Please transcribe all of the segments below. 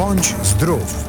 Bądź zdrów.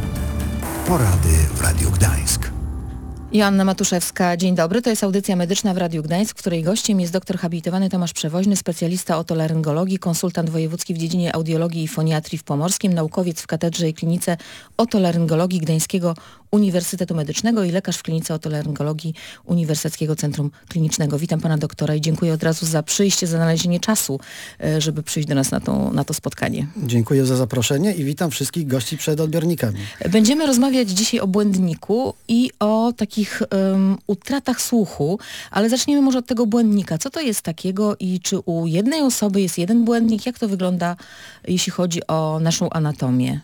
Porady w Radiu Gdańsk. Joanna Matuszewska, dzień dobry. To jest audycja medyczna w Radiu Gdańsk, w której gościem jest doktor habilitowany Tomasz Przewoźny, specjalista otolaryngologii, konsultant wojewódzki w dziedzinie audiologii i foniatrii w Pomorskim, naukowiec w Katedrze i Klinice Otolaryngologii Gdańskiego Uniwersytetu Medycznego i lekarz w Klinice Otolaryngologii Uniwersyteckiego Centrum Klinicznego. Witam pana doktora i dziękuję od razu za przyjście, za znalezienie czasu, żeby przyjść do nas na to spotkanie. Dziękuję za zaproszenie i witam wszystkich gości przed odbiornikami. Będziemy rozmawiać dzisiaj o błędniku i o takich utratach słuchu, ale zaczniemy może od tego błędnika. Co to jest takiego i czy u jednej osoby jest jeden błędnik? Jak to wygląda, jeśli chodzi o naszą anatomię?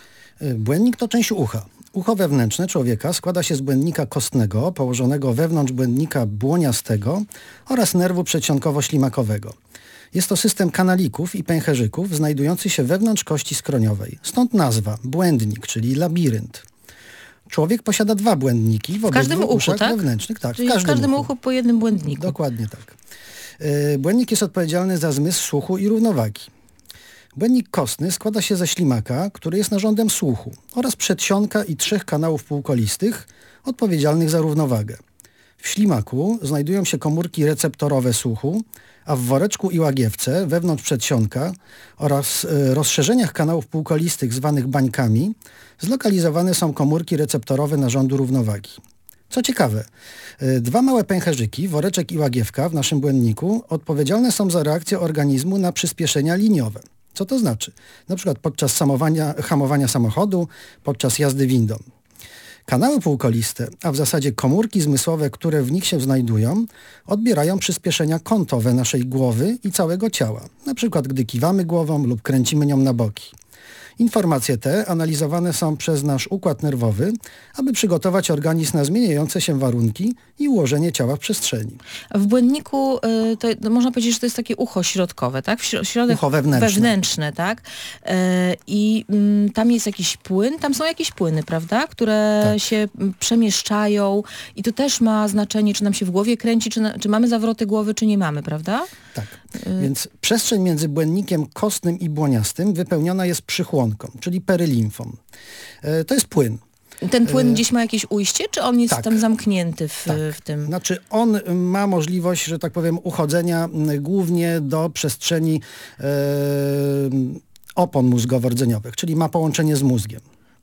Błędnik to część ucha. Ucho wewnętrzne człowieka składa się z błędnika kostnego, położonego wewnątrz błędnika błoniastego oraz nerwu przedsionkowo-ślimakowego. Jest to system kanalików i pęcherzyków znajdujący się wewnątrz kości skroniowej. Stąd nazwa błędnik, czyli labirynt. Człowiek posiada dwa błędniki w każdym uchu, uszach tak? wewnętrznych. Tak, czyli w każdym uchu po jednym błędniku. Dokładnie tak. Błędnik jest odpowiedzialny za zmysł słuchu i równowagi. Błędnik kostny składa się ze ślimaka, który jest narządem słuchu, oraz przedsionka i 3 kanałów półkolistych odpowiedzialnych za równowagę. W ślimaku znajdują się komórki receptorowe słuchu, a w woreczku i łagiewce wewnątrz przedsionka oraz rozszerzeniach kanałów półkolistych zwanych bańkami zlokalizowane są komórki receptorowe narządu równowagi. Co ciekawe, 2 małe pęcherzyki, woreczek i łagiewka w naszym błędniku odpowiedzialne są za reakcję organizmu na przyspieszenia liniowe. Co to znaczy? Na przykład podczas hamowania samochodu, podczas jazdy windą. Kanały półkoliste, a w zasadzie komórki zmysłowe, które w nich się znajdują, odbierają przyspieszenia kątowe naszej głowy i całego ciała. Na przykład gdy kiwamy głową lub kręcimy nią na boki. Informacje te analizowane są przez nasz układ nerwowy, aby przygotować organizm na zmieniające się warunki i ułożenie ciała w przestrzeni. W błędniku to można powiedzieć, że to jest takie ucho środkowe, tak? Środek ucho wewnętrzne, tak? I tam jest jakiś płyn, tam są jakieś płyny, prawda? Które się przemieszczają i to też ma znaczenie, czy nam się w głowie kręci, czy mamy zawroty głowy, czy nie mamy, prawda? Tak. Więc przestrzeń między błędnikiem kostnym i błoniastym wypełniona jest przychłonką, czyli perylimfą. To jest płyn. Ten płyn gdzieś ma jakieś ujście, czy on jest tam zamknięty w tym? Znaczy on ma możliwość, że tak powiem, uchodzenia głównie do przestrzeni opon mózgowo-rdzeniowych, czyli ma połączenie z mózgiem.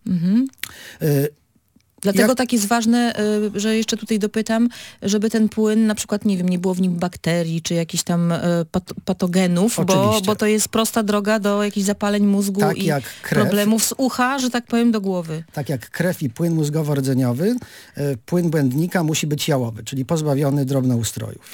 Dlatego tak jest ważne, że jeszcze tutaj dopytam, żeby ten płyn, na przykład, nie wiem, nie było w nim bakterii, czy jakichś tam patogenów, bo to jest prosta droga do jakichś zapaleń mózgu i problemów z ucha, że tak powiem, do głowy. Tak jak krew i płyn mózgowo-rdzeniowy, płyn błędnika musi być jałowy, czyli pozbawiony drobnoustrojów.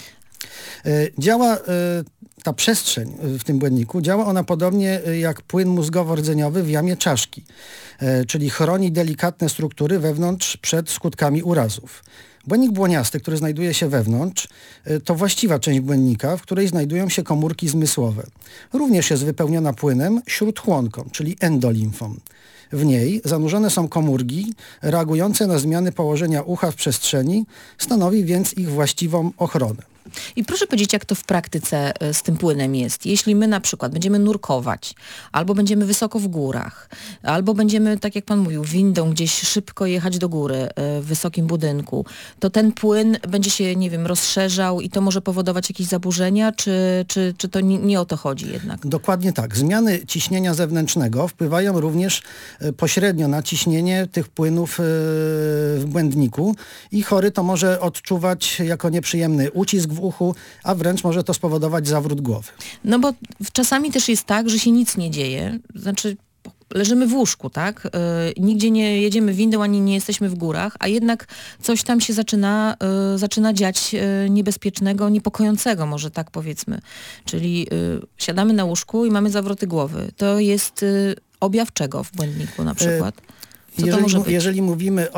Ta przestrzeń w tym błędniku, działa ona podobnie jak płyn mózgowo-rdzeniowy w jamie czaszki, czyli chroni delikatne struktury wewnątrz przed skutkami urazów. Błędnik błoniasty, który znajduje się wewnątrz, to właściwa część błędnika, w której znajdują się komórki zmysłowe. Również jest wypełniona płynem śródchłonką, czyli endolimfą. W niej zanurzone są komórki reagujące na zmiany położenia ucha w przestrzeni, stanowi więc ich właściwą ochronę. I proszę powiedzieć, jak to w praktyce z tym płynem jest. Jeśli my na przykład będziemy nurkować, albo będziemy wysoko w górach, albo będziemy, tak jak pan mówił, windą gdzieś szybko jechać do góry w wysokim budynku, to ten płyn będzie się, nie wiem, rozszerzał i to może powodować jakieś zaburzenia, czy to nie o to chodzi jednak? Dokładnie tak. Zmiany ciśnienia zewnętrznego wpływają również pośrednio na ciśnienie tych płynów w błędniku i chory to może odczuwać jako nieprzyjemny ucisk w uchu, a wręcz może to spowodować zawrót głowy. No bo czasami też jest tak, że się nic nie dzieje, znaczy leżymy w łóżku, tak? Nigdzie nie jedziemy windą, ani nie jesteśmy w górach, a jednak coś tam się zaczyna dziać niebezpiecznego, niepokojącego, może tak powiedzmy. Czyli siadamy na łóżku i mamy zawroty głowy. To jest objaw czego w błędniku na przykład? Co to może być? Jeżeli mówimy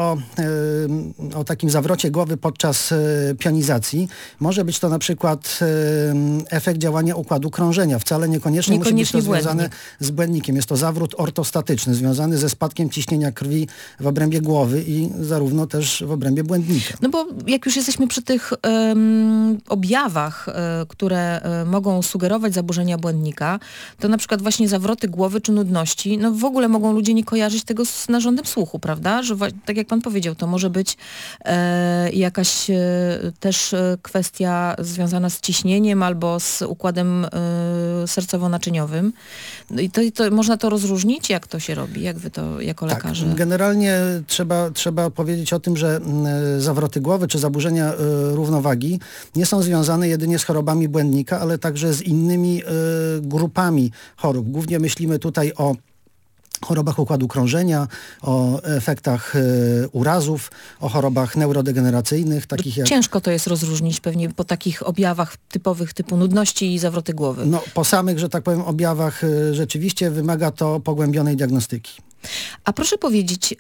o takim zawrocie głowy podczas pionizacji, może być to na przykład efekt działania układu krążenia. Wcale niekoniecznie musi być to związane z błędnikiem. Jest to zawrót ortostatyczny, związany ze spadkiem ciśnienia krwi w obrębie głowy i zarówno też w obrębie błędnika. No bo jak już jesteśmy przy tych objawach, które mogą sugerować zaburzenia błędnika, to na przykład właśnie zawroty głowy czy nudności, no w ogóle mogą ludzie nie kojarzyć tego z narządem słuchu, prawda? Że tak jak pan powiedział, to może być jakaś też kwestia związana z ciśnieniem albo z układem sercowo-naczyniowym. No i to można to rozróżnić? Jak to się robi? Jak wy to jako lekarze? Tak, generalnie trzeba powiedzieć o tym, że zawroty głowy czy zaburzenia równowagi nie są związane jedynie z chorobami błędnika, ale także z innymi grupami chorób. Głównie myślimy tutaj o chorobach układu krążenia, o efektach urazów, o chorobach neurodegeneracyjnych, takich jak... Ciężko to jest rozróżnić pewnie po takich objawach typowych typu nudności i zawroty głowy. No, po samych, że tak powiem, objawach rzeczywiście wymaga to pogłębionej diagnostyki. A proszę powiedzieć,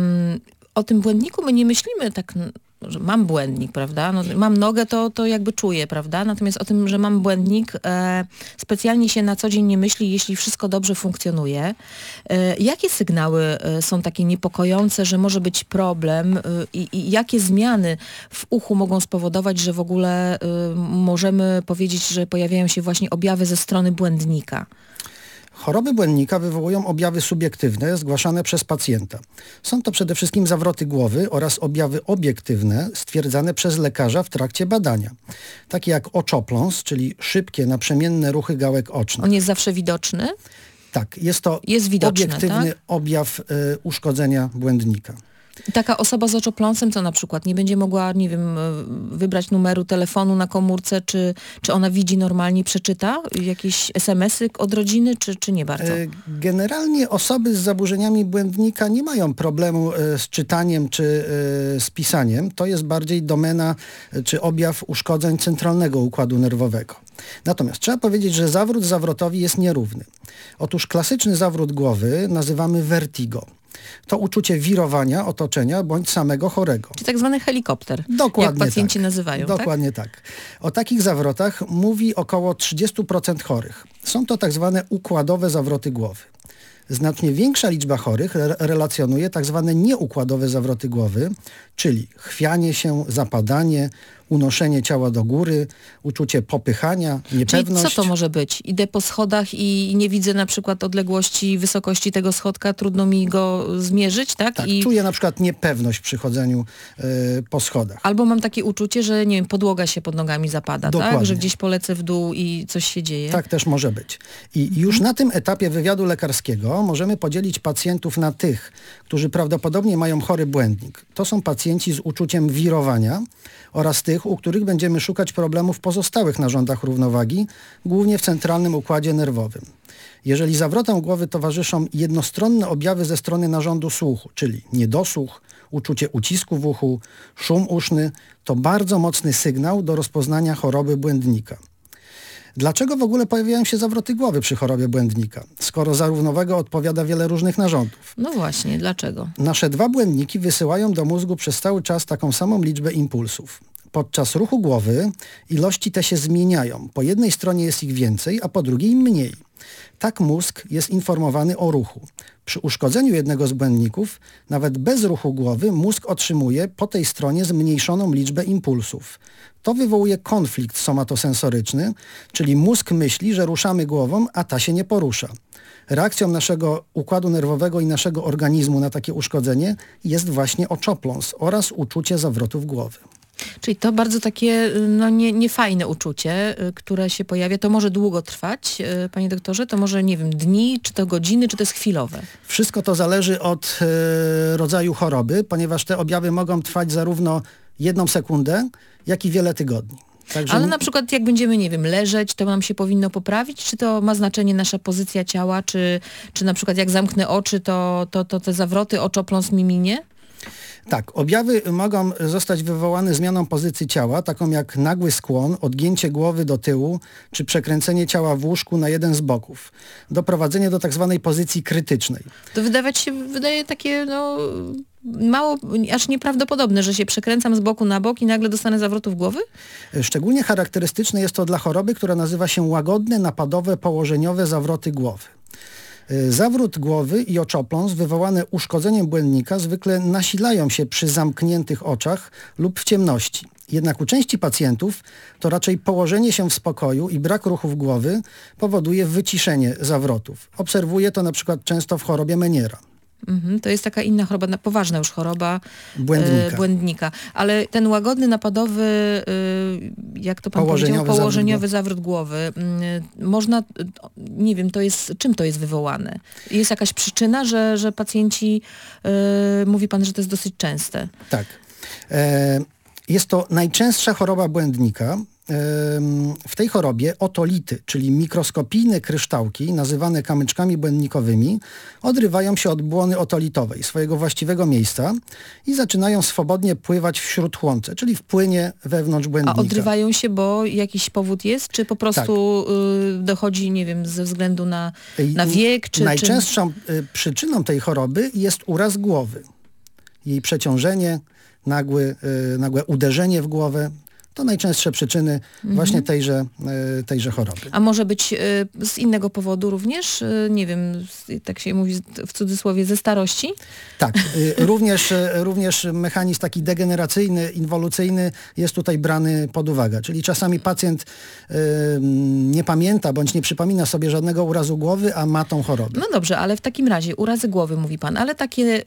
o tym błędniku my nie myślimy tak, że mam błędnik, prawda? No, mam nogę, to jakby czuję, prawda? Natomiast o tym, że mam błędnik, specjalnie się na co dzień nie myśli, jeśli wszystko dobrze funkcjonuje. Jakie sygnały są takie niepokojące, że może być problem i jakie zmiany w uchu mogą spowodować, że w ogóle możemy powiedzieć, że pojawiają się właśnie objawy ze strony błędnika? Choroby błędnika wywołują objawy subiektywne zgłaszane przez pacjenta. Są to przede wszystkim zawroty głowy oraz objawy obiektywne stwierdzane przez lekarza w trakcie badania. Takie jak oczopląs, czyli szybkie, naprzemienne ruchy gałek ocznych. On jest zawsze widoczny? Tak, jest to widoczny, obiektywny objaw uszkodzenia błędnika. Taka osoba z oczopląsem, co na przykład nie będzie mogła, nie wiem, wybrać numeru telefonu na komórce, czy ona widzi normalnie, przeczyta jakieś SMS-y od rodziny, czy nie bardzo? Generalnie osoby z zaburzeniami błędnika nie mają problemu z czytaniem czy z pisaniem. To jest bardziej domena czy objaw uszkodzeń centralnego układu nerwowego. Natomiast trzeba powiedzieć, że zawrót zawrotowi jest nierówny. Otóż klasyczny zawrót głowy nazywamy vertigo. To uczucie wirowania otoczenia bądź samego chorego. Czyli tak zwany helikopter, Dokładnie jak pacjenci tak. nazywają. Dokładnie tak? O takich zawrotach mówi około 30% chorych. Są to tak zwane układowe zawroty głowy. Znacznie większa liczba chorych relacjonuje tak zwane nieukładowe zawroty głowy, czyli chwianie się, zapadanie, unoszenie ciała do góry, uczucie popychania, niepewność. Czyli co to może być? Idę po schodach i nie widzę na przykład odległości, wysokości tego schodka, trudno mi go zmierzyć, tak? Tak, czuję na przykład niepewność przy chodzeniu po schodach. Albo mam takie uczucie, że nie wiem, podłoga się pod nogami zapada, tak? Że gdzieś polecę w dół i coś się dzieje. Tak też może być. I już na tym etapie wywiadu lekarskiego możemy podzielić pacjentów na tych, którzy prawdopodobnie mają chory błędnik. To są pacjenci z uczuciem wirowania oraz tych, u których będziemy szukać problemów w pozostałych narządach równowagi, głównie w centralnym układzie nerwowym. Jeżeli zawrotom głowy towarzyszą jednostronne objawy ze strony narządu słuchu, czyli niedosłuch, uczucie ucisku w uchu, szum uszny, to bardzo mocny sygnał do rozpoznania choroby błędnika. Dlaczego w ogóle pojawiają się zawroty głowy przy chorobie błędnika, skoro za równowagę odpowiada wiele różnych narządów? No właśnie, dlaczego? Nasze dwa błędniki wysyłają do mózgu przez cały czas taką samą liczbę impulsów. Podczas ruchu głowy ilości te się zmieniają. Po jednej stronie jest ich więcej, a po drugiej mniej. Tak mózg jest informowany o ruchu. Przy uszkodzeniu jednego z błędników, nawet bez ruchu głowy, mózg otrzymuje po tej stronie zmniejszoną liczbę impulsów. To wywołuje konflikt somatosensoryczny, czyli mózg myśli, że ruszamy głową, a ta się nie porusza. Reakcją naszego układu nerwowego i naszego organizmu na takie uszkodzenie jest właśnie oczopląs oraz uczucie zawrotów głowy. Czyli to bardzo takie niefajne uczucie, które się pojawia. To może długo trwać, panie doktorze? To może, nie wiem, dni, czy to godziny, czy to jest chwilowe? Wszystko to zależy od rodzaju choroby, ponieważ te objawy mogą trwać zarówno 1 sekundę, jak i wiele tygodni. Także... Ale na przykład jak będziemy, nie wiem, leżeć, to nam się powinno poprawić? Czy to ma znaczenie nasza pozycja ciała? Czy na przykład jak zamknę oczy, to te zawroty, oczopląs mi minie? Tak, objawy mogą zostać wywołane zmianą pozycji ciała, taką jak nagły skłon, odgięcie głowy do tyłu, czy przekręcenie ciała w łóżku na jeden z boków. Doprowadzenie do tak zwanej pozycji krytycznej. To wydaje takie mało, aż nieprawdopodobne, że się przekręcam z boku na bok i nagle dostanę zawrotów głowy? Szczególnie charakterystyczne jest to dla choroby, która nazywa się łagodne, napadowe, położeniowe zawroty głowy. Zawrót głowy i oczopląs wywołane uszkodzeniem błędnika zwykle nasilają się przy zamkniętych oczach lub w ciemności. Jednak u części pacjentów to raczej położenie się w spokoju i brak ruchów głowy powoduje wyciszenie zawrotów. Obserwuję to na przykład często w chorobie Meniera. To jest taka inna choroba, poważna już choroba błędnika. Ale ten łagodny, napadowy, jak to pan powiedział, położeniowy zawrót głowy, można, nie wiem, czym to jest wywołane? Jest jakaś przyczyna, że pacjenci, mówi pan, że to jest dosyć częste. Tak. Jest to najczęstsza choroba błędnika. W tej chorobie otolity, czyli mikroskopijne kryształki, nazywane kamyczkami błędnikowymi, odrywają się od błony otolitowej, swojego właściwego miejsca i zaczynają swobodnie pływać w śródchłonce, czyli w płynie wewnątrz błędnika. A odrywają się, bo jakiś powód jest? Czy po prostu dochodzi, nie wiem, ze względu na wiek? Najczęstszą przyczyną tej choroby jest uraz głowy. Jej przeciążenie, nagłe uderzenie w głowę. To najczęstsze przyczyny właśnie tejże choroby. A może być z innego powodu również? Nie wiem, tak się mówi w cudzysłowie, ze starości? Tak, również mechanizm taki degeneracyjny, inwolucyjny jest tutaj brany pod uwagę. Czyli czasami pacjent nie pamięta bądź nie przypomina sobie żadnego urazu głowy, a ma tą chorobę. No dobrze, ale w takim razie urazy głowy, mówi pan, ale takie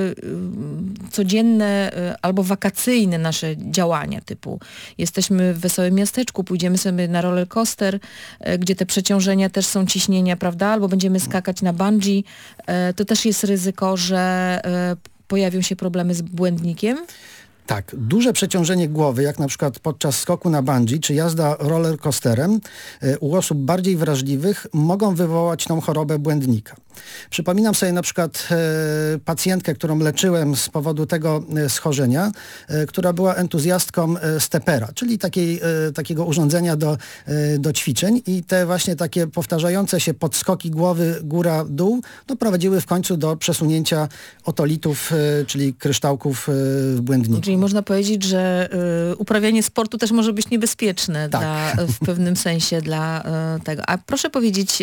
codzienne albo wakacyjne nasze działania typu jesteśmy w wesołym miasteczku, pójdziemy sobie na roller coaster, gdzie te przeciążenia też są ciśnienia, prawda? Albo będziemy skakać na bungee. To też jest ryzyko, że pojawią się problemy z błędnikiem? Tak, duże przeciążenie głowy, jak na przykład podczas skoku na bungee czy jazda roller coasterem u osób bardziej wrażliwych mogą wywołać tą chorobę błędnika. Przypominam sobie na przykład pacjentkę, którą leczyłem z powodu tego schorzenia, która była entuzjastką stepera, czyli takiego urządzenia do ćwiczeń i te właśnie takie powtarzające się podskoki głowy góra-dół prowadziły w końcu do przesunięcia otolitów, czyli kryształków w błędniku. Czyli można powiedzieć, że uprawianie sportu też może być niebezpieczne w pewnym sensie dla tego. A proszę powiedzieć,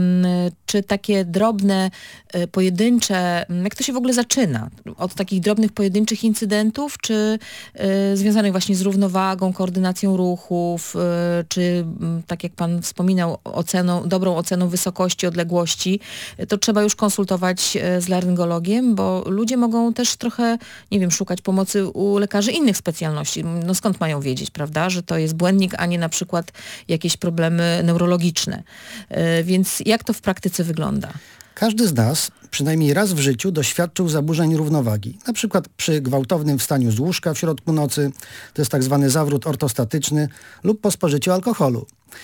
czy takie drobne, pojedyncze, jak to się w ogóle zaczyna? Od takich drobnych, pojedynczych incydentów, czy związanych właśnie z równowagą, koordynacją ruchów, czy tak jak pan wspominał, dobrą oceną wysokości, odległości, to trzeba już konsultować z laryngologiem, bo ludzie mogą też trochę, nie wiem, szukać pomocy u lekarzy innych specjalności. No skąd mają wiedzieć, prawda, że to jest błędnik, a nie na przykład jakieś problemy neurologiczne. Więc jak to w praktyce wygląda? Każdy z nas przynajmniej raz w życiu doświadczył zaburzeń równowagi. Na przykład przy gwałtownym wstaniu z łóżka w środku nocy, to jest tak zwany zawrót ortostatyczny, lub po spożyciu alkoholu.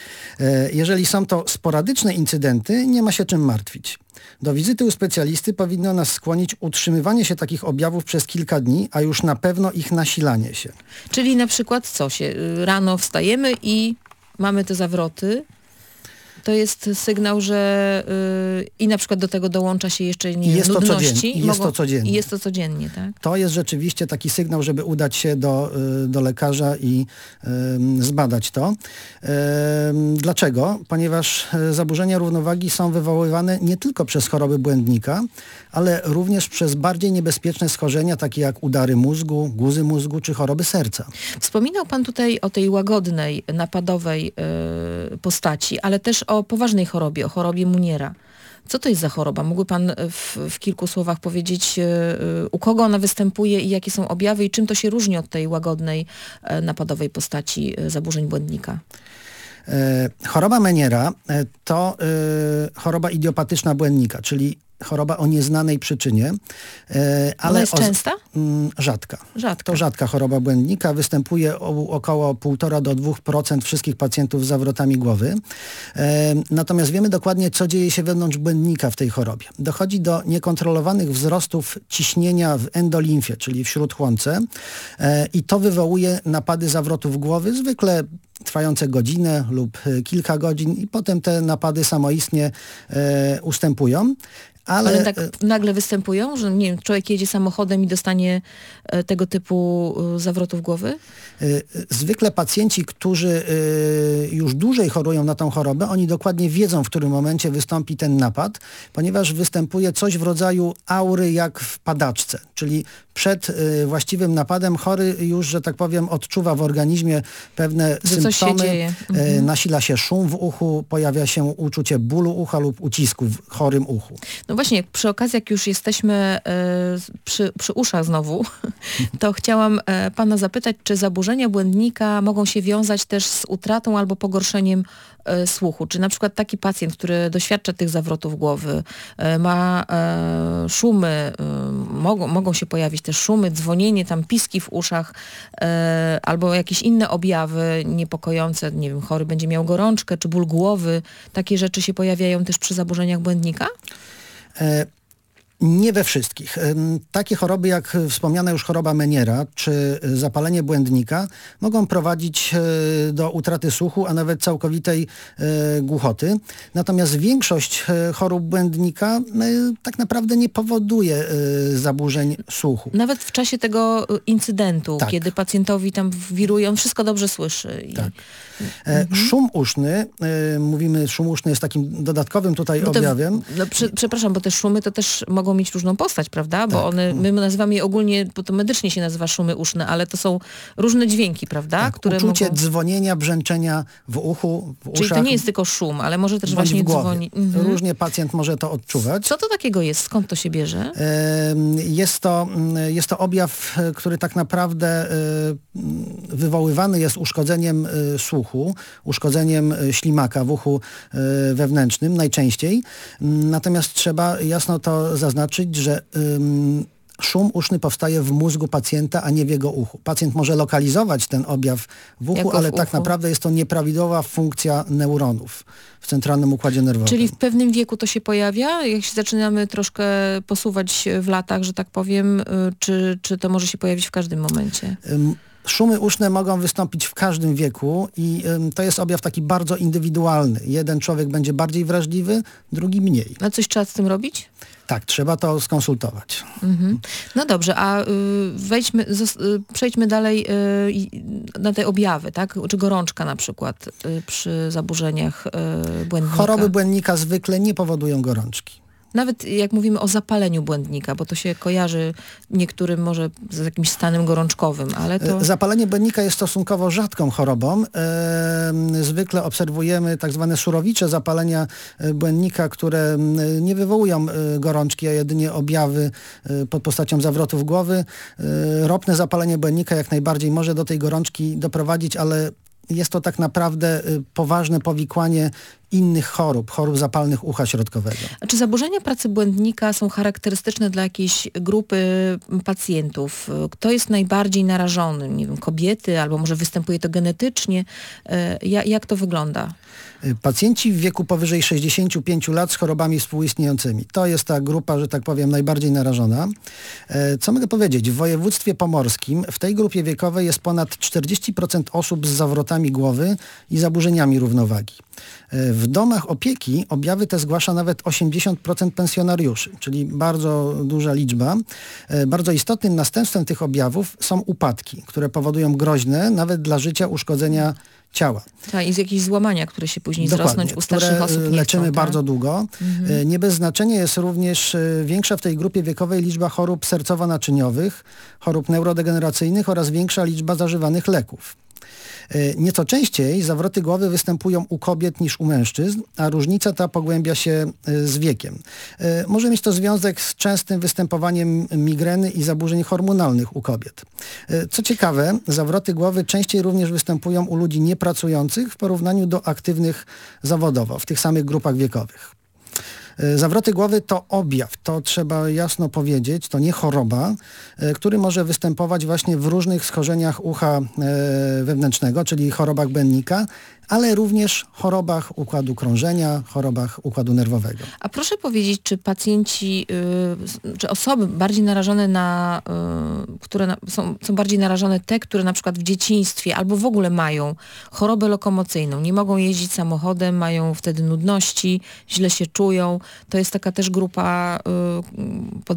Jeżeli są to sporadyczne incydenty, nie ma się czym martwić. Do wizyty u specjalisty powinno nas skłonić utrzymywanie się takich objawów przez kilka dni, a już na pewno ich nasilanie się. Czyli na przykład rano wstajemy i mamy te zawroty. To jest sygnał, że i na przykład do tego dołącza się jeszcze nudności. Jest to codziennie, tak? To jest rzeczywiście taki sygnał, żeby udać się do lekarza i zbadać to. Dlaczego? Ponieważ zaburzenia równowagi są wywoływane nie tylko przez choroby błędnika, ale również przez bardziej niebezpieczne schorzenia, takie jak udary mózgu, guzy mózgu czy choroby serca. Wspominał pan tutaj o tej łagodnej, napadowej postaci, ale też o poważnej chorobie, o chorobie Meniera. Co to jest za choroba? Mógłby pan w kilku słowach powiedzieć, u kogo ona występuje i jakie są objawy i czym to się różni od tej łagodnej, napadowej postaci zaburzeń błędnika? Choroba Meniera to choroba idiopatyczna błędnika, czyli choroba o nieznanej przyczynie. Ona jest częsta? Rzadka. Rzadka. To rzadka choroba błędnika. Występuje u około 1,5 do 2% wszystkich pacjentów z zawrotami głowy. Natomiast wiemy dokładnie, co dzieje się wewnątrz błędnika w tej chorobie. Dochodzi do niekontrolowanych wzrostów ciśnienia w endolimfie, czyli w śródchłonce, i to wywołuje napady zawrotów głowy, zwykle trwające godzinę lub kilka godzin, i potem te napady samoistnie ustępują. Ale tak nagle występują, że nie wiem, człowiek jedzie samochodem i dostanie tego typu zawrotów głowy? Zwykle pacjenci, którzy już dłużej chorują na tą chorobę, oni dokładnie wiedzą, w którym momencie wystąpi ten napad, ponieważ występuje coś w rodzaju aury jak w padaczce, czyli przed właściwym napadem chory już, że tak powiem, odczuwa w organizmie pewne symptomy. Coś się dzieje. Nasila się szum w uchu, pojawia się uczucie bólu ucha lub ucisku w chorym uchu. No właśnie, przy okazji, jak już jesteśmy przy uszach znowu, to chciałam pana zapytać, czy zaburzenia błędnika mogą się wiązać też z utratą albo pogorszeniem słuchu? Czy na przykład taki pacjent, który doświadcza tych zawrotów głowy, ma szumy, mogą się pojawić też szumy, dzwonienie, tam piski w uszach, albo jakieś inne objawy niepokojące, nie wiem, chory będzie miał gorączkę, czy ból głowy, takie rzeczy się pojawiają też przy zaburzeniach błędnika? Nie we wszystkich. Takie choroby jak wspomniana już choroba Meniera czy zapalenie błędnika mogą prowadzić do utraty słuchu, a nawet całkowitej głuchoty. Natomiast większość chorób błędnika tak naprawdę nie powoduje zaburzeń słuchu. Nawet w czasie tego incydentu, Tak. kiedy pacjentowi tam wiruje, on wszystko dobrze słyszy. Tak. Szum uszny, mówimy, szum uszny jest takim dodatkowym tutaj objawem. Przepraszam, bo te szumy to też mogą mieć różną postać, prawda? Bo one, my nazywamy je ogólnie, bo to medycznie się nazywa szumy uszne, ale to są różne dźwięki, prawda? Tak, które uczucie mogą... dzwonienia, brzęczenia w uchu, w Czyli uszach. to nie jest tylko szum, ale może też bądź właśnie w głowie. dzwoni. Różnie pacjent może to odczuwać. Co to takiego jest? Skąd to się bierze? Jest to objaw, który tak naprawdę wywoływany jest uszkodzeniem słuchu, uszkodzeniem ślimaka w uchu wewnętrznym najczęściej. Natomiast trzeba jasno to zaznaczyć, że szum uszny powstaje w mózgu pacjenta, a nie w jego uchu. Pacjent może lokalizować ten objaw w uchu, ale tak naprawdę jest to nieprawidłowa funkcja neuronów w centralnym układzie nerwowym. Czyli w pewnym wieku to się pojawia? Jak się zaczynamy troszkę posuwać w latach, że tak powiem, czy to może się pojawić w każdym momencie? Szumy uszne mogą wystąpić w każdym wieku i to jest objaw taki bardzo indywidualny. Jeden człowiek będzie bardziej wrażliwy, drugi mniej. A coś trzeba z tym robić? Tak, trzeba to skonsultować. No dobrze, a przejdźmy dalej na te objawy, tak? Czy gorączka na przykład przy zaburzeniach błędnika? Choroby błędnika zwykle nie powodują gorączki. Nawet jak mówimy o zapaleniu błędnika, bo to się kojarzy niektórym może z jakimś stanem gorączkowym, ale to... Zapalenie błędnika jest stosunkowo rzadką chorobą. Zwykle obserwujemy tak zwane surowicze zapalenia błędnika, które nie wywołują gorączki, a jedynie objawy pod postacią zawrotów głowy. Ropne zapalenie błędnika jak najbardziej może do tej gorączki doprowadzić, ale jest to tak naprawdę poważne powikłanie innych chorób zapalnych ucha środkowego. A czy zaburzenia pracy błędnika są charakterystyczne dla jakiejś grupy pacjentów? Kto jest najbardziej narażony? Nie wiem, kobiety, albo może występuje to genetycznie? Jak to wygląda? Pacjenci w wieku powyżej 65 lat z chorobami współistniejącymi. To jest ta grupa, że tak powiem, najbardziej narażona. Co mogę powiedzieć? W województwie pomorskim w tej grupie wiekowej jest ponad 40% osób z zawrotami głowy i zaburzeniami równowagi. W domach opieki objawy te zgłasza nawet 80% pensjonariuszy, czyli bardzo duża liczba. Bardzo istotnym następstwem tych objawów są upadki, które powodują groźne, nawet dla życia, uszkodzenia ciała. Tak, i z jakieś złamania, które się później zrosnąć u starszych osób nie leczymy chcą, bardzo długo. Nie bez znaczenia jest również większa w tej grupie wiekowej liczba chorób sercowo-naczyniowych, chorób neurodegeneracyjnych oraz większa liczba zażywanych leków. Nieco częściej zawroty głowy występują u kobiet niż u mężczyzn, a różnica ta pogłębia się z wiekiem. Może mieć to związek z częstym występowaniem migreny i zaburzeń hormonalnych u kobiet. Co ciekawe, zawroty głowy częściej również występują u ludzi niepracujących w porównaniu do aktywnych zawodowo w tych samych grupach wiekowych. Zawroty głowy to objaw, to trzeba jasno powiedzieć, to nie choroba, który może występować właśnie w różnych schorzeniach ucha wewnętrznego, czyli chorobach błędnika, ale również chorobach układu krążenia, chorobach układu nerwowego. A proszę powiedzieć, czy pacjenci, czy osoby bardziej narażone na, są bardziej narażone te, które na przykład w dzieciństwie albo w ogóle mają chorobę lokomocyjną, nie mogą jeździć samochodem, mają wtedy nudności, źle się czują. To jest taka też grupa pod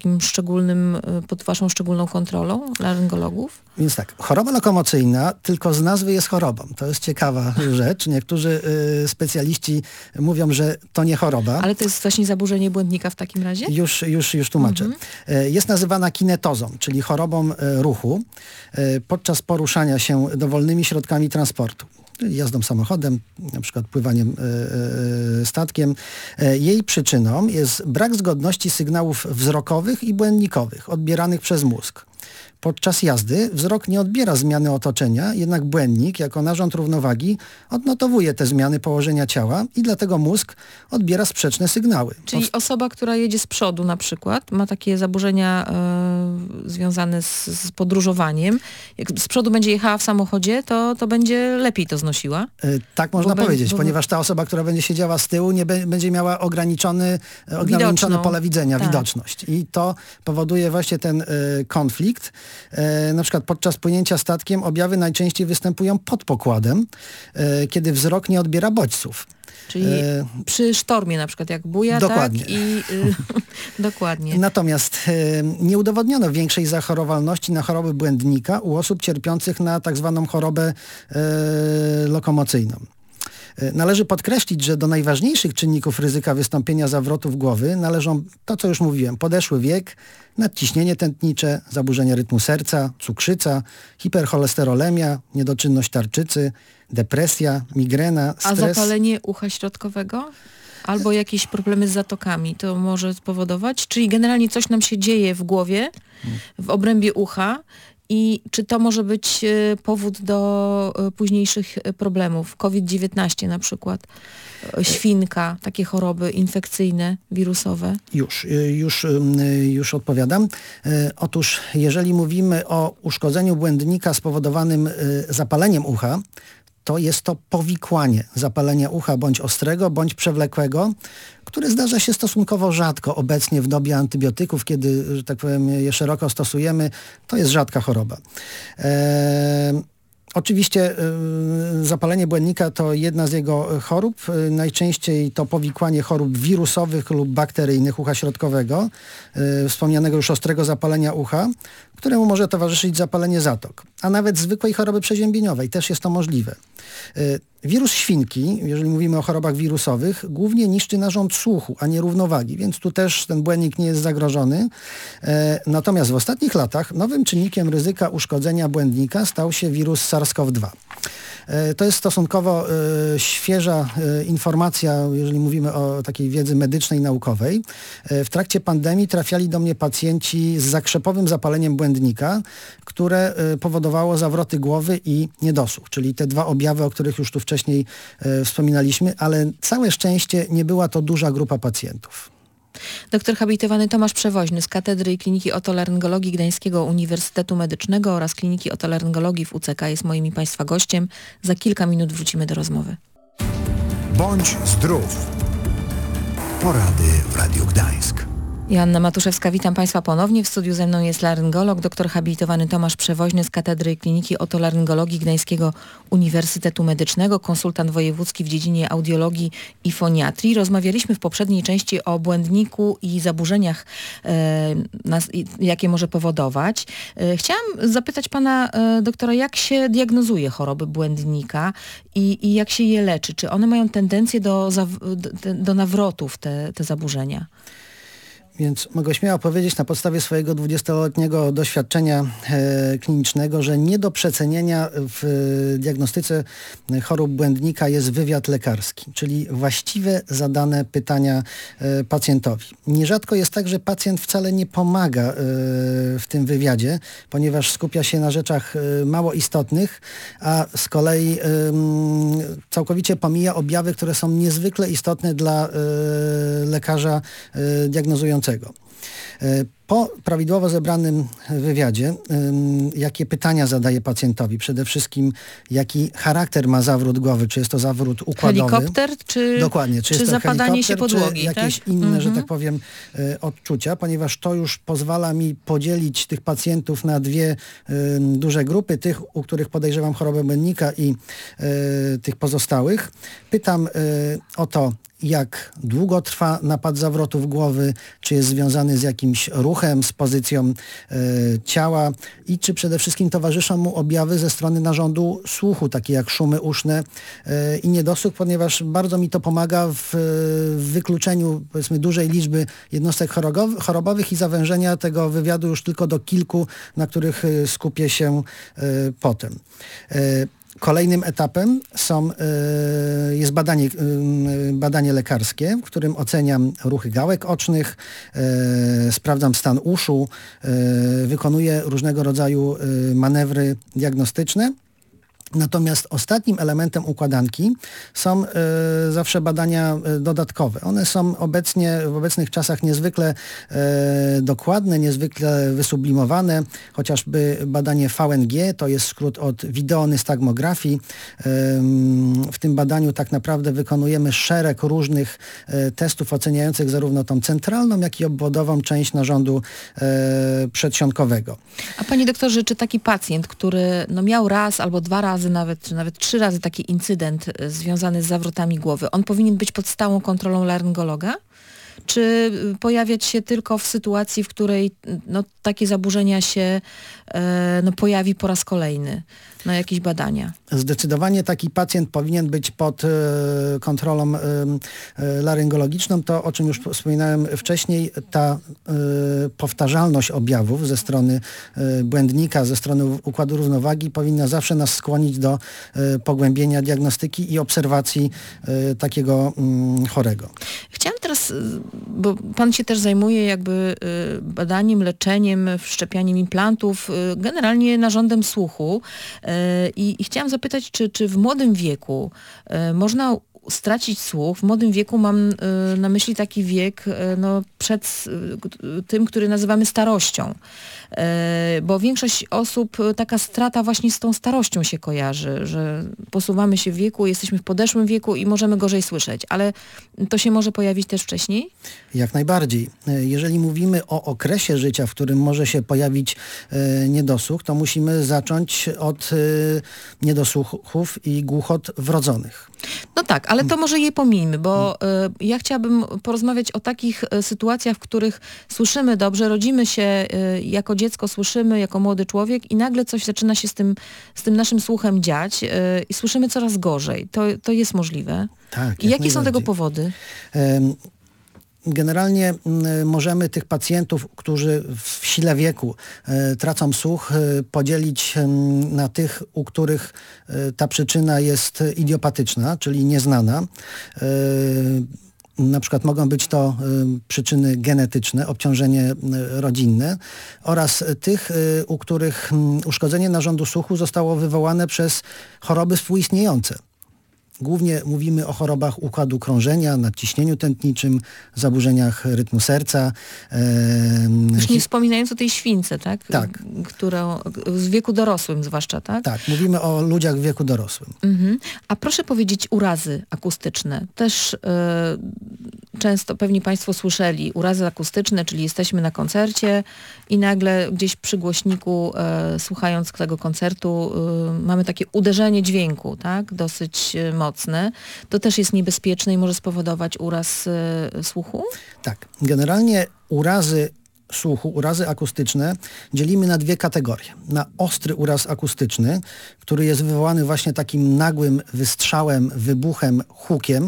waszą szczególną kontrolą laryngologów? Więc tak, choroba lokomocyjna tylko z nazwy jest chorobą. To jest ciekawa rzecz. Niektórzy specjaliści mówią, że to nie choroba. Ale to jest właśnie zaburzenie błędnika w takim razie? Już tłumaczę. Jest nazywana kinetozą, czyli chorobą ruchu podczas poruszania się dowolnymi środkami transportu. Jazdą samochodem, na przykład pływaniem statkiem. Jej przyczyną jest brak zgodności sygnałów wzrokowych i błędnikowych odbieranych przez mózg. Podczas jazdy wzrok nie odbiera zmiany otoczenia, jednak błędnik jako narząd równowagi odnotowuje te zmiany położenia ciała i dlatego mózg odbiera sprzeczne sygnały. Czyli osoba, która jedzie z przodu na przykład, ma takie zaburzenia związane z podróżowaniem. Jak z przodu będzie jechała w samochodzie, to będzie lepiej to znosiła? Tak można powiedzieć, ponieważ ta osoba, która będzie siedziała z tyłu, nie będzie miała ograniczone pole widzenia, tak. Widoczność. I to powoduje właśnie ten konflikt. Na przykład podczas płynięcia statkiem objawy najczęściej występują pod pokładem, kiedy wzrok nie odbiera bodźców. Czyli przy sztormie na przykład, jak buja, dokładnie. tak? Dokładnie. Natomiast nie udowodniono większej zachorowalności na choroby błędnika u osób cierpiących na tak zwaną chorobę lokomocyjną. Należy podkreślić, że do najważniejszych czynników ryzyka wystąpienia zawrotów głowy należą to, co już mówiłem, podeszły wiek, nadciśnienie tętnicze, zaburzenia rytmu serca, cukrzyca, hipercholesterolemia, niedoczynność tarczycy, depresja, migrena, stres. A zapalenie ucha środkowego? Albo jakieś problemy z zatokami to może spowodować? Czyli generalnie coś nam się dzieje w głowie, w obrębie ucha. I czy to może być powód do późniejszych problemów? COVID-19 na przykład, świnka, takie choroby infekcyjne, wirusowe? Już odpowiadam. Otóż jeżeli mówimy o uszkodzeniu błędnika spowodowanym zapaleniem ucha, to jest to powikłanie zapalenia ucha bądź ostrego, bądź przewlekłego, które zdarza się stosunkowo rzadko obecnie w dobie antybiotyków, kiedy, że tak powiem, je szeroko stosujemy. To jest rzadka choroba. Oczywiście zapalenie błędnika to jedna z jego chorób. Najczęściej to powikłanie chorób wirusowych lub bakteryjnych ucha środkowego, wspomnianego już ostrego zapalenia ucha, któremu może towarzyszyć zapalenie zatok, a nawet zwykłej choroby przeziębieniowej też jest to możliwe. Wirus świnki, jeżeli mówimy o chorobach wirusowych, głównie niszczy narząd słuchu, a nie równowagi, więc tu też ten błędnik nie jest zagrożony. Natomiast w ostatnich latach nowym czynnikiem ryzyka uszkodzenia błędnika stał się wirus SARS-CoV-2. To jest stosunkowo świeża informacja, jeżeli mówimy o takiej wiedzy medycznej, naukowej. W trakcie pandemii trafiali do mnie pacjenci z zakrzepowym zapaleniem błędnika, które powodowało zawroty głowy i niedosłuch, czyli te dwa objawy, o których już tu wcześniej wspominaliśmy, ale całe szczęście nie była to duża grupa pacjentów. Doktor habilitowany Tomasz Przewoźny z Katedry i Kliniki Otolaryngologii Gdańskiego Uniwersytetu Medycznego oraz Kliniki Otolaryngologii w UCK jest moim i Państwa gościem. Za kilka minut wrócimy do rozmowy. Bądź zdrów. Porady w Radiu Gdańsk. Joanna Matuszewska, witam Państwa ponownie. W studiu ze mną jest laryngolog, doktor habilitowany Tomasz Przewoźny z Katedry i Kliniki Otolaryngologii Gdańskiego Uniwersytetu Medycznego, konsultant wojewódzki w dziedzinie audiologii i foniatrii. Rozmawialiśmy w poprzedniej części o błędniku i zaburzeniach, jakie może powodować. Chciałam zapytać Pana doktora, jak się diagnozuje choroby błędnika i jak się je leczy? Czy one mają tendencję do nawrotów, te zaburzenia? Więc mogę śmiało powiedzieć na podstawie swojego 20-letniego doświadczenia klinicznego, że nie do przecenienia w diagnostyce chorób błędnika jest wywiad lekarski, czyli właściwe zadane pytania pacjentowi. Nierzadko jest tak, że pacjent wcale nie pomaga w tym wywiadzie, ponieważ skupia się na rzeczach mało istotnych, a z kolei całkowicie pomija objawy, które są niezwykle istotne dla lekarza diagnozującego. Po prawidłowo zebranym wywiadzie, jakie pytania zadaje pacjentowi? Przede wszystkim, jaki charakter ma zawrót głowy? Czy jest to zawrót układowy? Helikopter, czy, Dokładnie, czy jest to zapadanie się podłogi? Czy jakieś inne, że tak powiem, odczucia, ponieważ to już pozwala mi podzielić tych pacjentów na dwie duże grupy, tych, u których podejrzewam chorobę błędnika i tych pozostałych. Pytam o to, jak długo trwa napad zawrotów głowy, czy jest związany z jakimś ruchem, z pozycją ciała i czy przede wszystkim towarzyszą mu objawy ze strony narządu słuchu, takie jak szumy uszne i niedosłuch, ponieważ bardzo mi to pomaga w wykluczeniu, powiedzmy, dużej liczby jednostek chorobowych i zawężenia tego wywiadu już tylko do kilku, na których skupię się potem. Kolejnym etapem jest badanie lekarskie, w którym oceniam ruchy gałek ocznych, sprawdzam stan uszu, wykonuję różnego rodzaju manewry diagnostyczne. Natomiast ostatnim elementem układanki są zawsze badania dodatkowe. One są w obecnych czasach niezwykle dokładne, niezwykle wysublimowane. Chociażby badanie VNG, to jest skrót od wideonystagmografii. W tym badaniu tak naprawdę wykonujemy szereg różnych testów oceniających zarówno tą centralną, jak i obwodową część narządu przedsionkowego. A panie doktorze, czy taki pacjent, który miał raz albo dwa razy czy nawet 3 razy taki incydent związany z zawrotami głowy, on powinien być pod stałą kontrolą laryngologa? Czy pojawiać się tylko w sytuacji, w której takie zaburzenia się pojawi po raz kolejny na jakieś badania? Zdecydowanie taki pacjent powinien być pod kontrolą laryngologiczną. To, o czym już wspominałem wcześniej, ta powtarzalność objawów ze strony błędnika, ze strony układu równowagi powinna zawsze nas skłonić do pogłębienia diagnostyki i obserwacji takiego chorego. Chciałam teraz, bo pan się też zajmuje jakby badaniem, leczeniem, wszczepianiem implantów, generalnie narządem słuchu i chciałam zapytać, czy w młodym wieku można stracić słuch? W młodym wieku mam na myśli taki wiek przed tym, który nazywamy starością. Bo większość osób taka strata właśnie z tą starością się kojarzy, że posuwamy się w wieku, jesteśmy w podeszłym wieku i możemy gorzej słyszeć, ale to się może pojawić też wcześniej? Jak najbardziej. Jeżeli mówimy o okresie życia, w którym może się pojawić niedosłuch, to musimy zacząć od niedosłuchów i głuchot wrodzonych. No tak, ale to może je pomijmy, bo ja chciałabym porozmawiać o takich sytuacjach, w których słyszymy dobrze, rodzimy się jako dziecko, słyszymy jako młody człowiek i nagle coś zaczyna się z tym naszym słuchem dziać i słyszymy coraz gorzej. To jest możliwe. Tak, i jakie są tego powody? Generalnie możemy tych pacjentów, którzy w sile wieku tracą słuch, podzielić na tych, u których ta przyczyna jest idiopatyczna, czyli nieznana. Na przykład mogą być to przyczyny genetyczne, obciążenie rodzinne oraz tych, u których uszkodzenie narządu słuchu zostało wywołane przez choroby współistniejące. Głównie mówimy o chorobach układu krążenia, nadciśnieniu tętniczym, zaburzeniach rytmu serca. Już nie wspominając o tej śwince, tak? Tak. Którą w wieku dorosłym zwłaszcza, tak? Tak, mówimy o ludziach w wieku dorosłym. A proszę powiedzieć, urazy akustyczne. Też często pewnie państwo słyszeli urazy akustyczne, czyli jesteśmy na koncercie i nagle gdzieś przy głośniku, słuchając tego koncertu, mamy takie uderzenie dźwięku, tak? Dosyć mocne. To też jest niebezpieczne i może spowodować uraz słuchu? Tak. Generalnie urazy słuchu, urazy akustyczne dzielimy na dwie kategorie. Na ostry uraz akustyczny, który jest wywołany właśnie takim nagłym wystrzałem, wybuchem, hukiem,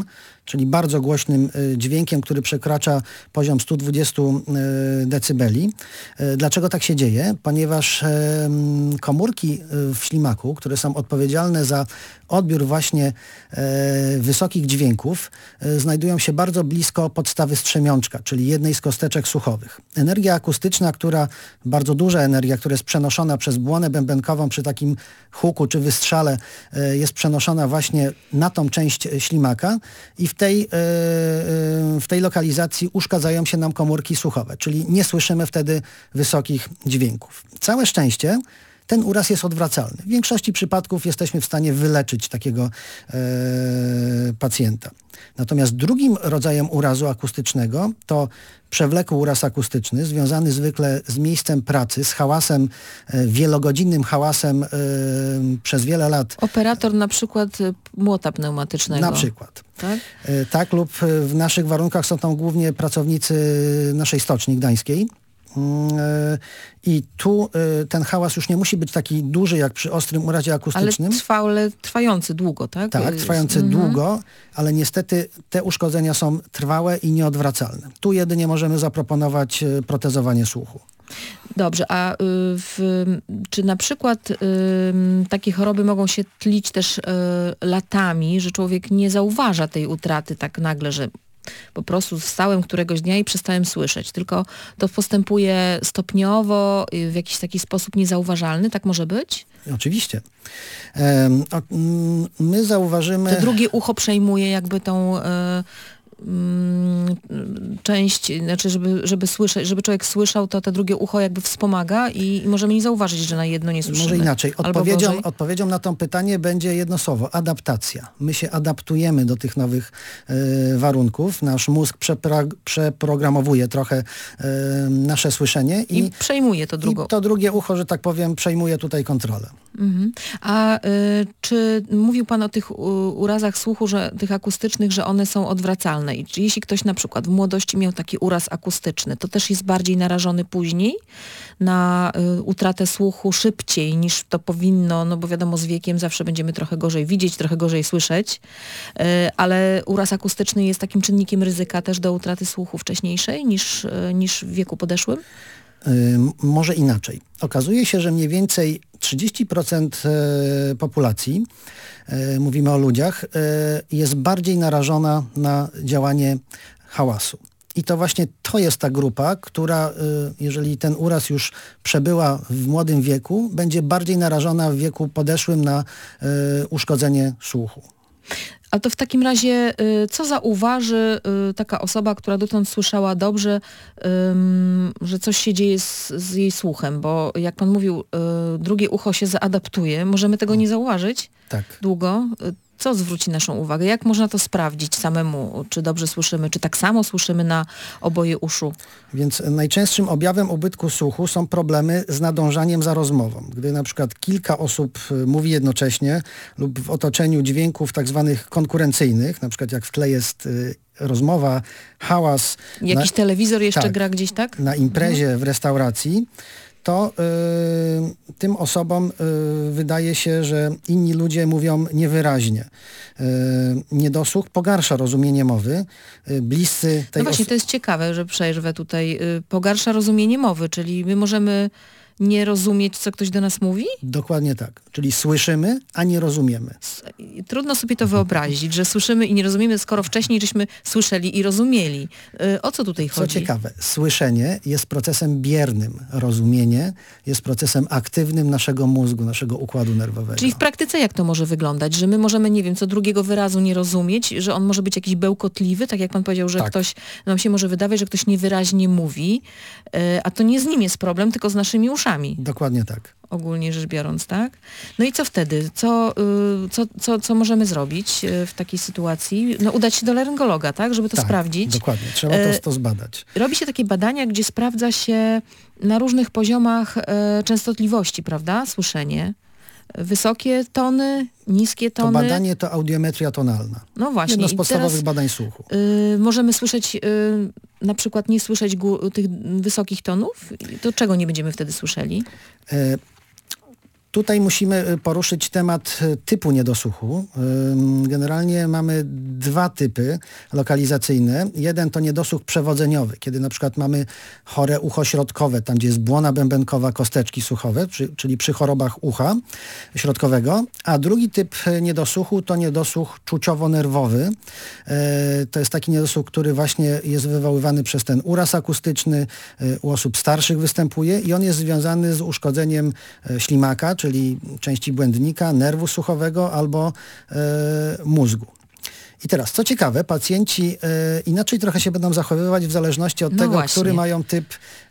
czyli bardzo głośnym dźwiękiem, który przekracza poziom 120 decybeli. Dlaczego tak się dzieje? Ponieważ komórki w ślimaku, które są odpowiedzialne za odbiór właśnie wysokich dźwięków, znajdują się bardzo blisko podstawy strzemiączka, czyli jednej z kosteczek słuchowych. Energia akustyczna, bardzo duża energia, która jest przenoszona przez błonę bębenkową przy takim huku czy wystrzale, jest przenoszona właśnie na tą część ślimaka i w tej lokalizacji uszkadzają się nam komórki słuchowe, czyli nie słyszymy wtedy wysokich dźwięków. Całe szczęście ten uraz jest odwracalny. W większości przypadków jesteśmy w stanie wyleczyć takiego pacjenta. Natomiast drugim rodzajem urazu akustycznego to przewlekły uraz akustyczny, związany zwykle z miejscem pracy, z hałasem, wielogodzinnym hałasem przez wiele lat. Operator na przykład młota pneumatycznego. Na przykład. Tak? Tak, lub w naszych warunkach są tam głównie pracownicy naszej stoczni gdańskiej. I tu ten hałas już nie musi być taki duży jak przy ostrym urazie akustycznym. Ale trwający długo, tak? Tak, trwający długo, ale niestety te uszkodzenia są trwałe i nieodwracalne. Tu jedynie możemy zaproponować protezowanie słuchu. Dobrze, a czy na przykład takie choroby mogą się tlić też latami, że człowiek nie zauważa tej utraty tak nagle, że po prostu wstałem któregoś dnia i przestałem słyszeć, tylko to postępuje stopniowo, w jakiś taki sposób niezauważalny, tak może być? Oczywiście. My zauważymy... To drugie ucho przejmuje jakby tą część, znaczy żeby człowiek słyszał, to drugie ucho jakby wspomaga i możemy nie zauważyć, że na jedno nie słyszymy. Może inaczej. Odpowiedzią na to pytanie będzie jedno słowo. Adaptacja. My się adaptujemy do tych nowych warunków. Nasz mózg przeprogramowuje trochę nasze słyszenie i przejmuje to drugie. I to drugie ucho, że tak powiem, przejmuje tutaj kontrolę. Mhm. A czy mówił Pan o tych urazach słuchu, że tych akustycznych, że one są odwracalne? I czy jeśli ktoś na przykład w młodości miał taki uraz akustyczny, to też jest bardziej narażony później na utratę słuchu szybciej niż to powinno, no bo wiadomo, z wiekiem zawsze będziemy trochę gorzej widzieć, trochę gorzej słyszeć, ale uraz akustyczny jest takim czynnikiem ryzyka też do utraty słuchu wcześniejszej niż w wieku podeszłym? Może inaczej. Okazuje się, że mniej więcej 30% populacji, mówimy o ludziach, jest bardziej narażona na działanie hałasu. I to właśnie to jest ta grupa, która, jeżeli ten uraz już przebyła w młodym wieku, będzie bardziej narażona w wieku podeszłym na uszkodzenie słuchu. A to w takim razie, co zauważy taka osoba, która dotąd słyszała dobrze, że coś się dzieje z jej słuchem? Bo jak Pan mówił, drugie ucho się zaadaptuje. Możemy tego nie zauważyć długo? Co zwróci naszą uwagę? Jak można to sprawdzić samemu? Czy dobrze słyszymy? Czy tak samo słyszymy na oboje uszu? Więc najczęstszym objawem ubytku słuchu są problemy z nadążaniem za rozmową. Gdy na przykład kilka osób mówi jednocześnie lub w otoczeniu dźwięków tak zwanych konkurencyjnych, na przykład jak w tle jest rozmowa, hałas. Jakiś telewizor jeszcze gra gdzieś, tak? Na imprezie, w restauracji, to tym osobom wydaje się, że inni ludzie mówią niewyraźnie. Niedosłuch pogarsza rozumienie mowy. Bliscy tej No właśnie, to jest ciekawe, że przerwę tutaj. Pogarsza rozumienie mowy, czyli my możemy nie rozumieć, co ktoś do nas mówi? Dokładnie tak. Czyli słyszymy, a nie rozumiemy. Trudno sobie to wyobrazić, że słyszymy i nie rozumiemy, skoro wcześniej żeśmy słyszeli i rozumieli. O co tutaj chodzi? Co ciekawe, słyszenie jest procesem biernym. Rozumienie jest procesem aktywnym naszego mózgu, naszego układu nerwowego. Czyli w praktyce jak to może wyglądać? Że my możemy, nie wiem, co drugiego wyrazu nie rozumieć, że on może być jakiś bełkotliwy, tak jak Pan powiedział, że ktoś, nam się może wydawać, że ktoś niewyraźnie mówi, a to nie z nim jest problem, tylko z naszymi uszami. Dokładnie tak. Ogólnie rzecz biorąc, tak? No i co wtedy? Co możemy zrobić w takiej sytuacji? No udać się do laryngologa, tak? Żeby to sprawdzić. Dokładnie. Trzeba to zbadać. Robi się takie badania, gdzie sprawdza się na różnych poziomach częstotliwości, prawda? Słyszenie. Wysokie tony, niskie tony. To badanie to audiometria tonalna. No właśnie. Jedno z podstawowych badań słuchu. Możemy słyszeć, na przykład nie słyszeć tych wysokich tonów? To czego nie będziemy wtedy słyszeli? Tutaj musimy poruszyć temat typu niedosłuchu. Generalnie mamy dwa typy lokalizacyjne. Jeden to niedosłuch przewodzeniowy, kiedy na przykład mamy chore ucho środkowe, tam gdzie jest błona bębenkowa, kosteczki słuchowe, czyli przy chorobach ucha środkowego. A drugi typ niedosłuchu to niedosłuch czuciowo-nerwowy. To jest taki niedosłuch, który właśnie jest wywoływany przez ten uraz akustyczny, u osób starszych występuje i on jest związany z uszkodzeniem ślimaka, czyli części błędnika, nerwu słuchowego albo mózgu. I teraz, co ciekawe, pacjenci inaczej trochę się będą zachowywać w zależności od tego, właśnie. który mają typ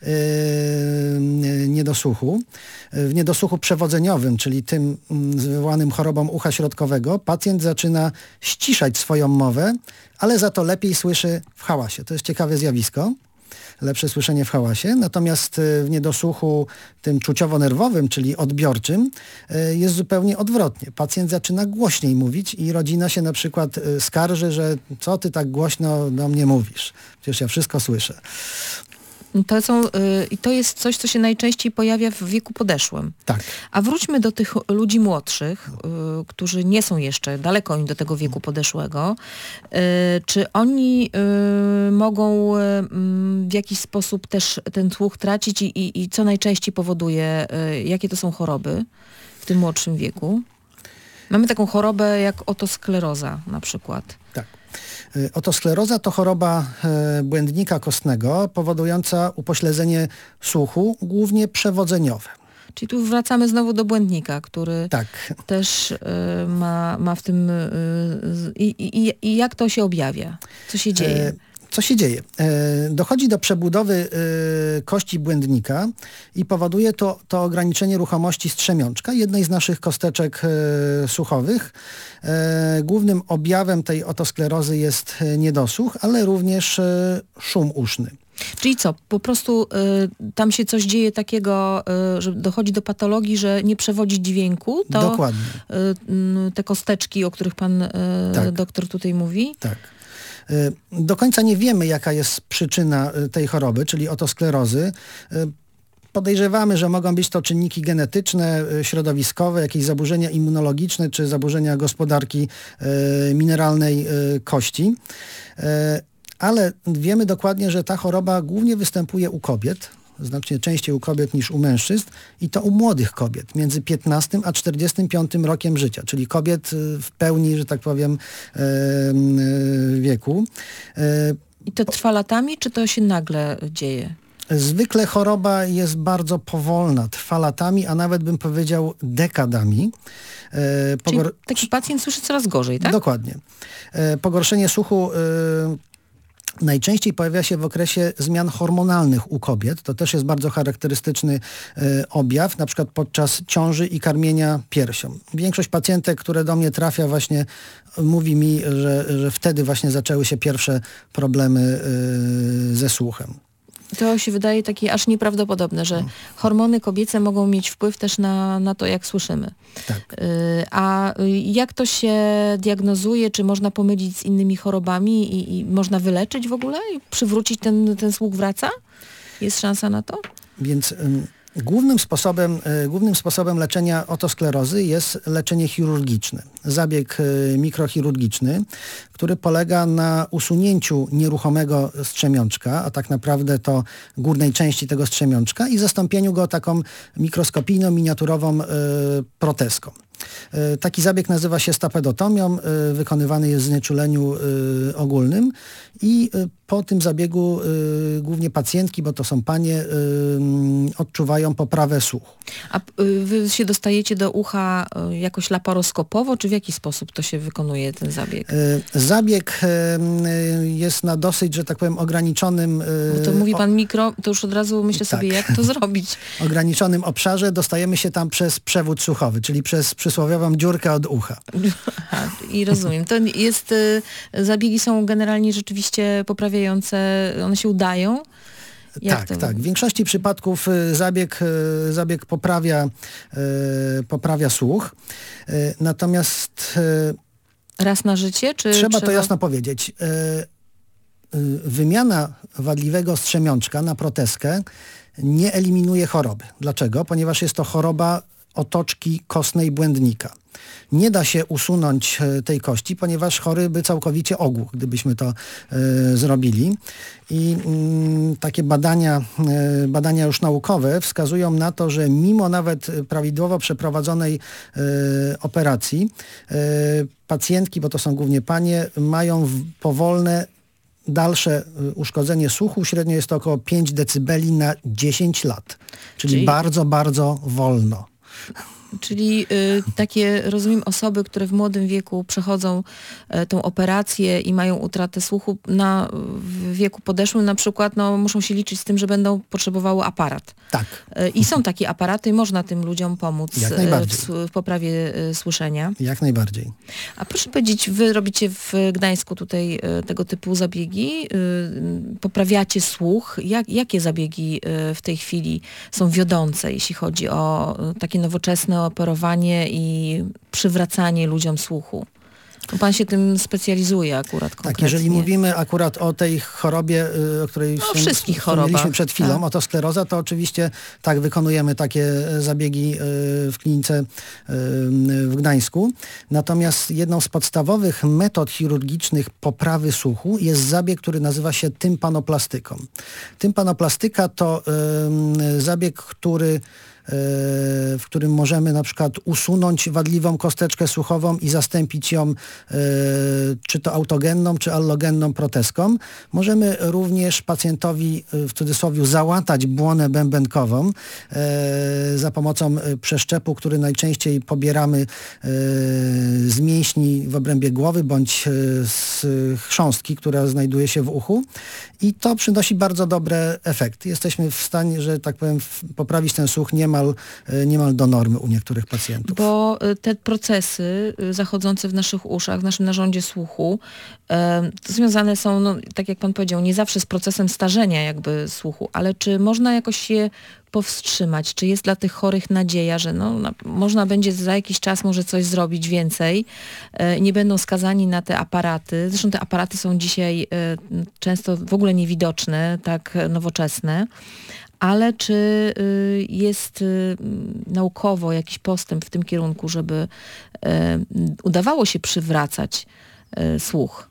niedosłuchu. W niedosłuchu przewodzeniowym, czyli tym wywołanym chorobą ucha środkowego, pacjent zaczyna ściszać swoją mowę, ale za to lepiej słyszy w hałasie. To jest ciekawe zjawisko. Lepsze słyszenie w hałasie, natomiast w niedosłuchu tym czuciowo-nerwowym, czyli odbiorczym, jest zupełnie odwrotnie. Pacjent zaczyna głośniej mówić i rodzina się na przykład skarży, że co ty tak głośno do mnie mówisz? Przecież ja wszystko słyszę. I to jest coś, co się najczęściej pojawia w wieku podeszłym. Tak. A wróćmy do tych ludzi młodszych, którzy nie są jeszcze daleko im do tego wieku podeszłego. Czy oni mogą w jakiś sposób też ten słuch tracić i co najczęściej powoduje, jakie to są choroby w tym młodszym wieku? Mamy taką chorobę jak otoskleroza na przykład. Tak. Otoskleroza to choroba błędnika kostnego powodująca upośledzenie słuchu, głównie przewodzeniowe. Czyli tu wracamy znowu do błędnika, który Tak. też ma w tym... I jak to się objawia? Co się dzieje? Co się dzieje? Dochodzi do przebudowy kości błędnika i powoduje to ograniczenie ruchomości strzemiączka, jednej z naszych kosteczek słuchowych. Głównym objawem tej otosklerozy jest niedosłuch, ale również szum uszny. Czyli co? Po prostu tam się coś dzieje takiego, że dochodzi do patologii, że nie przewodzi dźwięku? To Dokładnie. Te kosteczki, o których pan doktor tutaj mówi? Tak. Do końca nie wiemy, jaka jest przyczyna tej choroby, czyli otosklerozy. Podejrzewamy, że mogą być to czynniki genetyczne, środowiskowe, jakieś zaburzenia immunologiczne czy zaburzenia gospodarki mineralnej kości. Ale wiemy dokładnie, że ta choroba głównie występuje u kobiet, znacznie częściej u kobiet niż u mężczyzn i to u młodych kobiet, między 15 a 45 rokiem życia, czyli kobiet w pełni, że tak powiem, wieku. I to trwa latami, czy to się nagle dzieje? Zwykle choroba jest bardzo powolna, trwa latami, a nawet bym powiedział dekadami. Czyli taki pacjent słyszy coraz gorzej, tak? Dokładnie. Pogorszenie słuchu najczęściej pojawia się w okresie zmian hormonalnych u kobiet. To też jest bardzo charakterystyczny objaw, na przykład podczas ciąży i karmienia piersią. Większość pacjentek, które do mnie trafia, właśnie mówi mi, że wtedy właśnie zaczęły się pierwsze problemy ze słuchem. To się wydaje takie aż nieprawdopodobne, że hormony kobiece mogą mieć wpływ też na to, jak słyszymy. Tak. A jak to się diagnozuje? Czy można pomylić z innymi chorobami i można wyleczyć w ogóle? I przywrócić ten słuch wraca? Jest szansa na to? Więc głównym sposobem leczenia otosklerozy jest leczenie chirurgiczne. Zabieg mikrochirurgiczny, który polega na usunięciu nieruchomego strzemiączka, a tak naprawdę to górnej części tego strzemiączka i zastąpieniu go taką mikroskopijną, miniaturową protezką. Taki zabieg nazywa się stapedotomią, wykonywany jest w znieczuleniu ogólnym i po tym zabiegu głównie pacjentki, bo to są panie, odczuwają poprawę słuchu. A wy się dostajecie do ucha jakoś laparoskopowo, czy w jaki sposób to się wykonuje ten zabieg? Zabieg jest na dosyć, że tak powiem, ograniczonym... Bo to mówi pan mikro, to już od razu myślę sobie, jak to zrobić. Ograniczonym obszarze dostajemy się tam przez przewód słuchowy, czyli przez przysłowiową dziurkę od ucha. Aha, i rozumiem. To jest, zabiegi są generalnie rzeczywiście poprawiające, one się udają? Tak. W większości przypadków zabieg poprawia słuch. Natomiast raz na życie? Czy trzeba to jasno powiedzieć. Wymiana wadliwego strzemiączka na protezkę nie eliminuje choroby. Dlaczego? Ponieważ jest to choroba otoczki kostnej błędnika. Nie da się usunąć tej kości, ponieważ chory by całkowicie ogłuchł, gdybyśmy to zrobili. I takie badania już naukowe wskazują na to, że mimo nawet prawidłowo przeprowadzonej operacji, pacjentki, bo to są głównie panie, mają powolne dalsze uszkodzenie słuchu. Średnio jest to około 5 decybeli na 10 lat. Czyli bardzo, bardzo wolno. Czyli takie, rozumiem, osoby, które w młodym wieku przechodzą tą operację i mają utratę słuchu w wieku podeszłym na przykład, muszą się liczyć z tym, że będą potrzebowały aparat. Tak. I są takie aparaty i można tym ludziom pomóc w poprawie słyszenia. Jak najbardziej. A proszę powiedzieć, wy robicie w Gdańsku tutaj tego typu zabiegi, poprawiacie słuch. Jakie zabiegi w tej chwili są wiodące, jeśli chodzi o takie nowoczesne operowanie i przywracanie ludziom słuchu? Pan się tym specjalizuje akurat konkretnie. Tak, jeżeli mówimy akurat o tej chorobie, o której wspomnieliśmy przed chwilą, tak. Otoskleroza, to oczywiście tak wykonujemy takie zabiegi w klinice w Gdańsku. Natomiast jedną z podstawowych metod chirurgicznych poprawy słuchu jest zabieg, który nazywa się tympanoplastyką. Tympanoplastyka to zabieg, w którym możemy na przykład usunąć wadliwą kosteczkę słuchową i zastąpić ją czy to autogenną, czy allogenną protezką. Możemy również pacjentowi w cudzysłowie załatać błonę bębenkową za pomocą przeszczepu, który najczęściej pobieramy z mięśni w obrębie głowy bądź z chrząstki, która znajduje się w uchu i to przynosi bardzo dobry efekt. Jesteśmy w stanie, że tak powiem, poprawić ten słuch niemal do normy u niektórych pacjentów. Bo te procesy zachodzące w naszych uszach, w naszym narządzie słuchu, związane są, tak jak pan powiedział, nie zawsze z procesem starzenia jakby słuchu, ale czy można jakoś je powstrzymać? Czy jest dla tych chorych nadzieja, że można będzie za jakiś czas może coś zrobić więcej, nie będą skazani na te aparaty. Zresztą te aparaty są dzisiaj często w ogóle niewidoczne, tak nowoczesne. Ale czy jest naukowo jakiś postęp w tym kierunku, żeby udawało się przywracać słuch?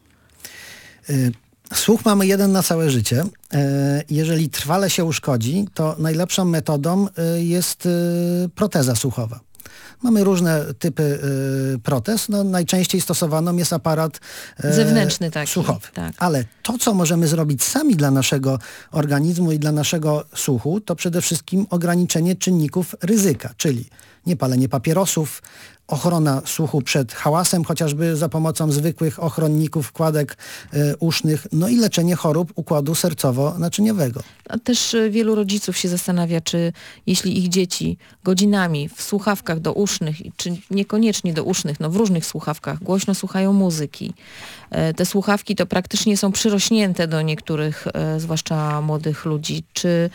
Słuch mamy jeden na całe życie. Jeżeli trwale się uszkodzi, to najlepszą metodą jest proteza słuchowa. Mamy różne typy protez. Najczęściej stosowaną jest aparat zewnętrzny taki, słuchowy. Tak. Ale to, co możemy zrobić sami dla naszego organizmu i dla naszego słuchu, to przede wszystkim ograniczenie czynników ryzyka, czyli niepalenie papierosów, ochrona słuchu przed hałasem, chociażby za pomocą zwykłych ochronników, wkładek usznych, i leczenie chorób układu sercowo-naczyniowego. A też wielu rodziców się zastanawia, czy jeśli ich dzieci godzinami w słuchawkach dousznych, czy niekoniecznie dousznych, w różnych słuchawkach głośno słuchają muzyki. Te słuchawki to praktycznie są przyrośnięte do niektórych, zwłaszcza młodych ludzi. Czy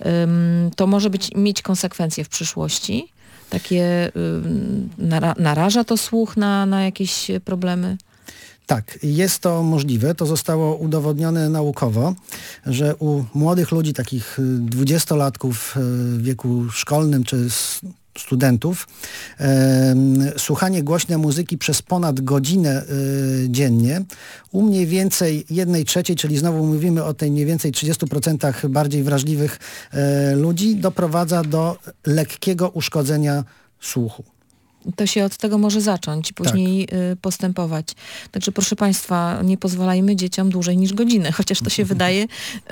to może mieć konsekwencje w przyszłości? Takie naraża to słuch na jakieś problemy? Tak, jest to możliwe. To zostało udowodnione naukowo, że u młodych ludzi, takich 20-latków w wieku szkolnym czy studentów, słuchanie głośnej muzyki przez ponad godzinę dziennie u mniej więcej 1/3, czyli znowu mówimy o tej mniej więcej 30% bardziej wrażliwych ludzi, doprowadza do lekkiego uszkodzenia słuchu. To się od tego może zacząć i później postępować. Także proszę Państwa, nie pozwalajmy dzieciom dłużej niż godzinę, chociaż to się wydaje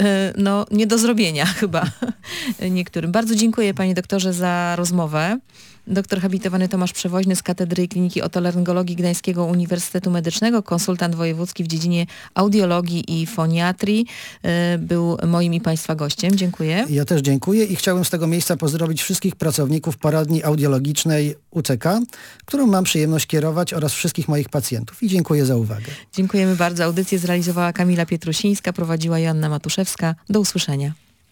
nie do zrobienia chyba niektórym. Bardzo dziękuję Panie doktorze za rozmowę. Doktor habilitowany Tomasz Przewoźny z Katedry i Kliniki Otolaryngologii Gdańskiego Uniwersytetu Medycznego, konsultant wojewódzki w dziedzinie audiologii i foniatrii, był moim i Państwa gościem. Dziękuję. Ja też dziękuję i chciałbym z tego miejsca pozdrowić wszystkich pracowników poradni audiologicznej UCK, którą mam przyjemność kierować, oraz wszystkich moich pacjentów. I dziękuję za uwagę. Dziękujemy bardzo. Audycję zrealizowała Kamila Pietrusińska, prowadziła Joanna Matuszewska. Do usłyszenia.